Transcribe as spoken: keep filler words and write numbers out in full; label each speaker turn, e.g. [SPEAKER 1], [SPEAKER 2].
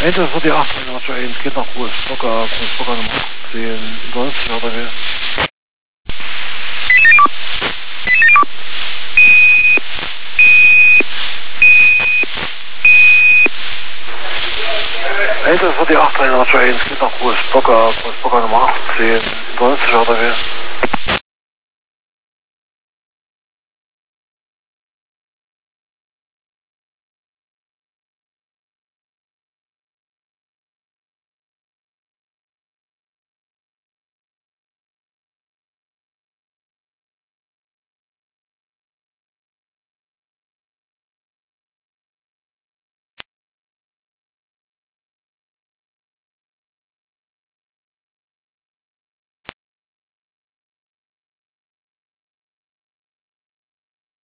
[SPEAKER 1] Enter für die acht, Roger eins, geht nach Kurs, Bocker, Kurs, Bocker Nummer achtzehn, neunzig, oder wie? Enter für die acht, Roger eins, geht nach Kurs, Bocker, Kurs, Bocker Nummer achtzehn, neunzig, oder wie?